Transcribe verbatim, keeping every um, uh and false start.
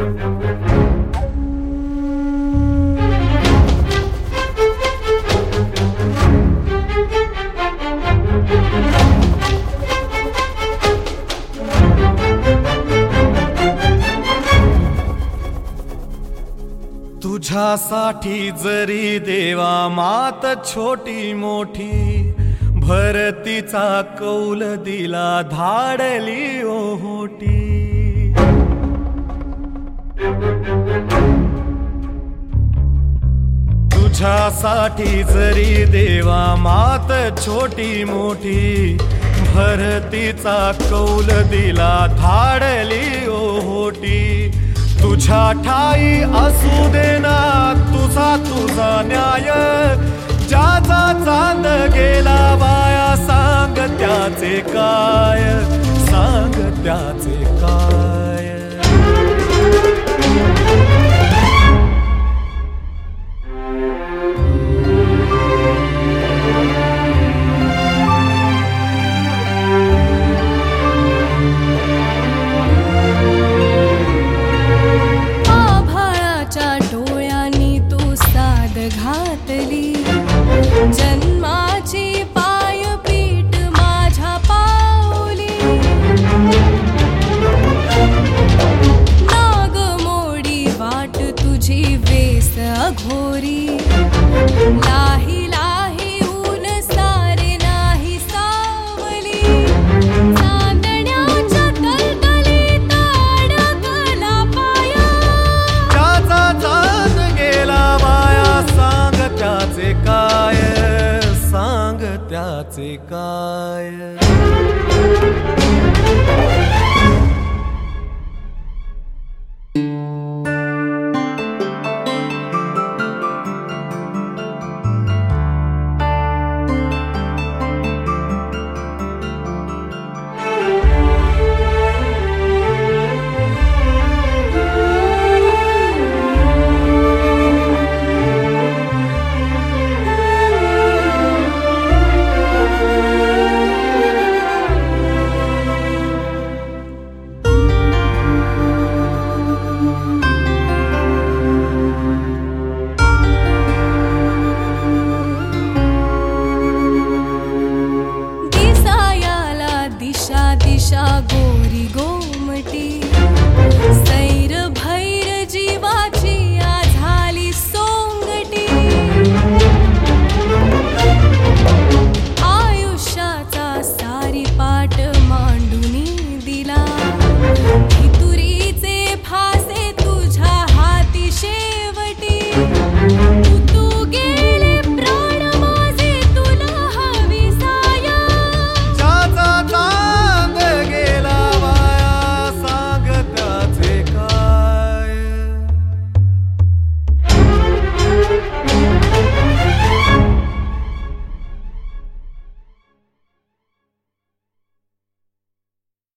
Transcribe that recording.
तुझ्यासाठी जरी देवा मात छोटी मोठी, भरतीचा कौल दिला धाडली ओहोटी. तुझ्यासाठी जरी देवा मात छोटी मोठी, भरतीचा कौल दिला धाडली ओहोटी. तुझ्या ठाई असू देना तुझा तुझा न्याय, ज्याचा चांद गेला वाया सांग त्याचे काय, सांग त्याचे काय.